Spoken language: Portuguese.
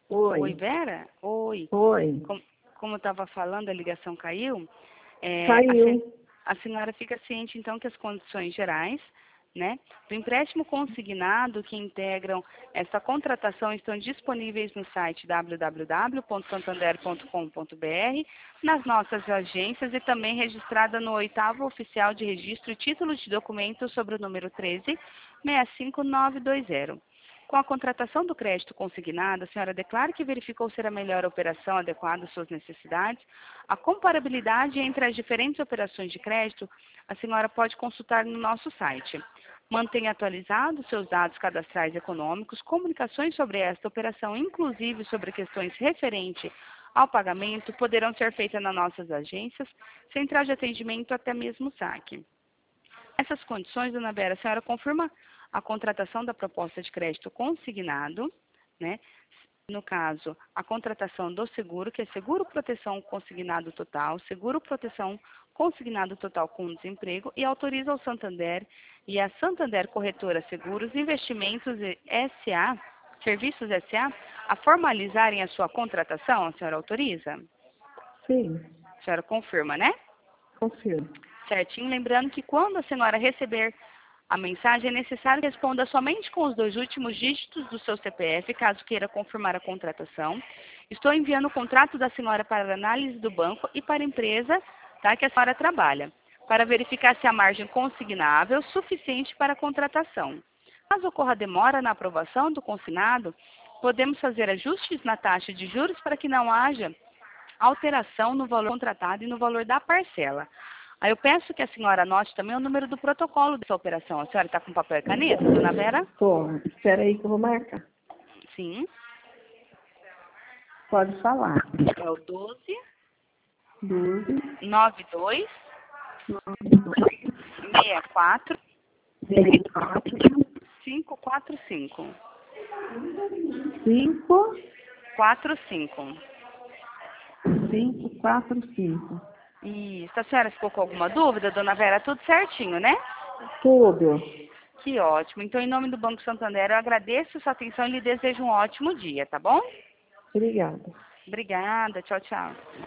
Oi, Oi. Vera? Oi. Oi. Como eu estava falando, a ligação caiu. Caiu. A senhora fica ciente, então, que as condições gerais, né, do empréstimo consignado que integram esta contratação estão disponíveis no site www.santander.com.br, nas nossas agências e também registrada no 8º Oficial de Registro e Títulos de Documentos sobre o número 13-65920. Com a contratação do crédito consignado, a senhora declara que verificou ser a melhor operação adequada às suas necessidades. A comparabilidade entre as diferentes operações de crédito, a senhora pode consultar no nosso site. Mantenha atualizados seus dados cadastrais econômicos, comunicações sobre esta operação, inclusive sobre questões referentes ao pagamento, poderão ser feitas nas nossas agências, central de atendimento até mesmo saque. Essas condições, dona Vera, a senhora confirma a contratação da proposta de crédito consignado, né? No caso, a contratação do seguro, que é seguro proteção consignado total, seguro proteção consignado total com desemprego, e autoriza ao Santander e a Santander Corretora Seguros Investimentos S.A., Serviços S.A., a formalizarem a sua contratação. A senhora autoriza? Sim. A senhora confirma, né? Confirmo. Certinho. Lembrando que quando a senhora receber a mensagem, é necessário que responda somente com os 2 últimos dígitos do seu CPF, caso queira confirmar a contratação. Estou enviando o contrato da senhora para análise do banco e para a empresa, tá, que a senhora trabalha, para verificar se a margem consignável é suficiente para a contratação. Caso ocorra demora na aprovação do consignado, podemos fazer ajustes na taxa de juros para que não haja alteração no valor contratado e no valor da parcela. Aí eu peço que a senhora anote também o número do protocolo dessa operação. A senhora está com papel e caneta, dona Vera? Tô. Espera aí que eu vou marcar. Sim. Pode falar. É o 12 12, 92 92, 64 64, 545. 5, 45. 5, 4, 5. Isso. A senhora ficou com alguma dúvida, dona Vera? Tudo certinho, né? Tudo. Que ótimo. Então, em nome do Banco Santander, eu agradeço a sua atenção e lhe desejo um ótimo dia, tá bom? Obrigada. Obrigada. Tchau, tchau.